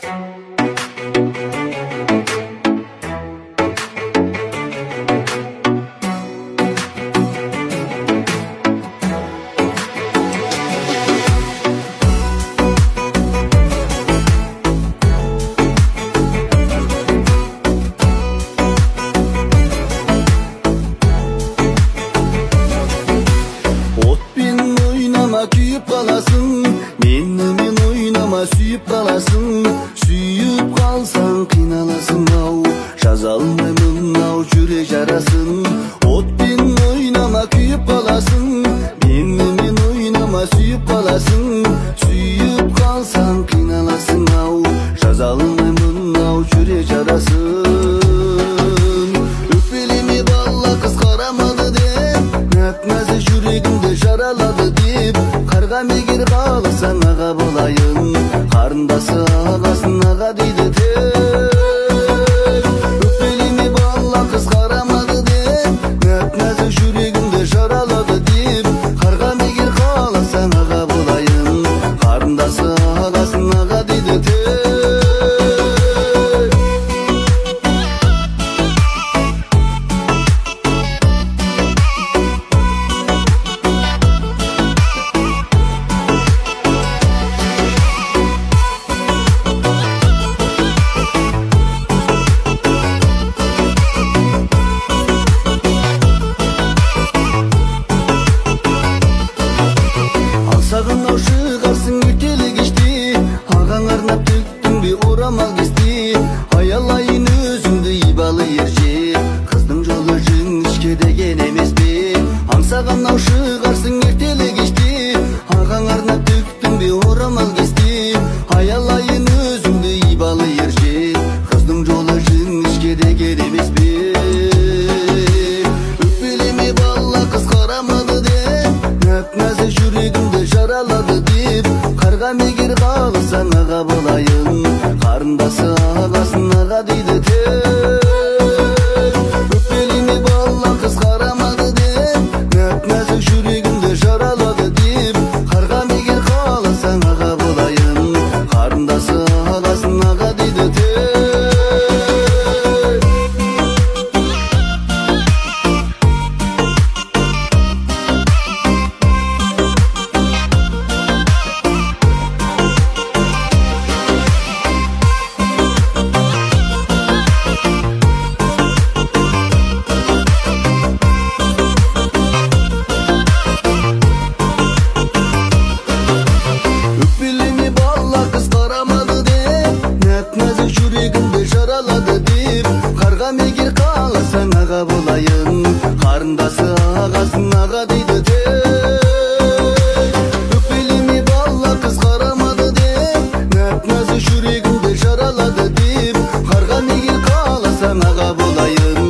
Kүйüp қаласың, менімен ойнама сүйіп қаласың. Сүйіп қалсаң қиналасың ау, жаза алмаймын ау жүрек жарасын. Отпен ойнама күйіп қаласың, менімен ойнама сүйіп қаласың. Сүйіп қалсаң қиналасың ау, жаза алмаймын ау жүрек жарасын. Өкпелеме бала қыз қарамады деп, нәп-нәзік жүрегімді жаралады деп. Қарға мегер қаласаң аға болайын, қарындасы ағасын аға дейді тек. Өкпелеме бала қыз қарамады деп, нәп-нәзік жүрегімді жаралады деп. Қарға мегер қаласаң аға болайын, қарындасы ағасын аға дейді тек. Сағынау шығарсың өтелі кеште, ағаң арнап төктің бе орамал кесте. Аялайын өзіңді ибалы ерже, қыздың жолы жіңішке деген емес пе. Аңсағанау шығарсың ертелі кеште, ағаң арнап төктің бе орамал кесте. Аялайын өзіңді ибалы ерже, қыздың жолы жіңішке деген емес пе. Өкпелеме бала қыз қарамады деп, нәп-нәзік жүрегімді жаралады деп. Қарға мегер қаласаң аға болайын, қарындасы ағасын аға дейді тек. Өкпелеме бала қыз қарамады деп, нәп-нәзік жүрегімді жаралады деп. Қарға мегер қаласаң аға болайын, қарындасы ағасын аға дейді тек. Өкпелеме бала қыз қарамады деп, нәп-нәзік жүрегімді жаралады деп. Қарға мегер қаласаң аға болайын, қарындасы ағасын аға дейді тек. Өкпелеме бала қыз қарамады деп, нәп-нәзік жүрегімді жаралады деп. Қарға мегер қаласаң аға болайын,